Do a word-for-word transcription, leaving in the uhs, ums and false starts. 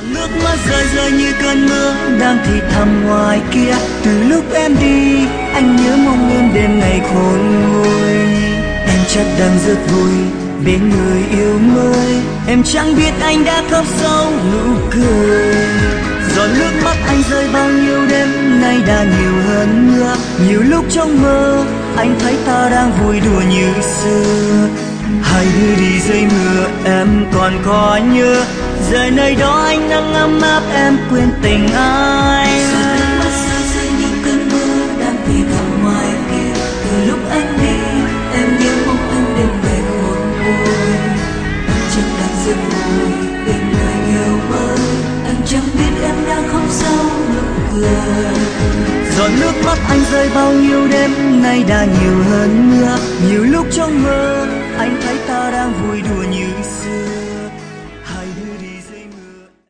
Nước mắt rơi rơi như cơn mưa đang thì thầm ngoài kia. Từ lúc em đi anh nhớ mong em đêm ngày khôn nguôi. Em chắc đang rất vui bên người yêu mới. Em chẳng biết anh đã khóc sâu nụ cười. Giọt nước mắt anh rơi bao nhiêu đêm nay đã nhiều hơn mưa. Nhiều lúc trong mơ anh thấy ta đang vui đùa như xưa. Hai đứa đi dưới mưa em còn có nhớ. Giờ nơi đó anh đang ấm áp em quên tình ai. Giọt nước mắt rơi rơi như cơn mưa đang thì thầm ngoài kia. Từ lúc anh đi em nhớ mong anh đêm ngày khôn nguôi. Anh chắc đang rất vui bên người yêu mới. Anh chẳng biết em đang khóc sâu nụ cười. Giọt nước mắt anh rơi bao nhiêu đêm nay đã nhiều hơn mưa. Nhiều lúc trong mơ anh thấy ta đang vui đùa như xưa.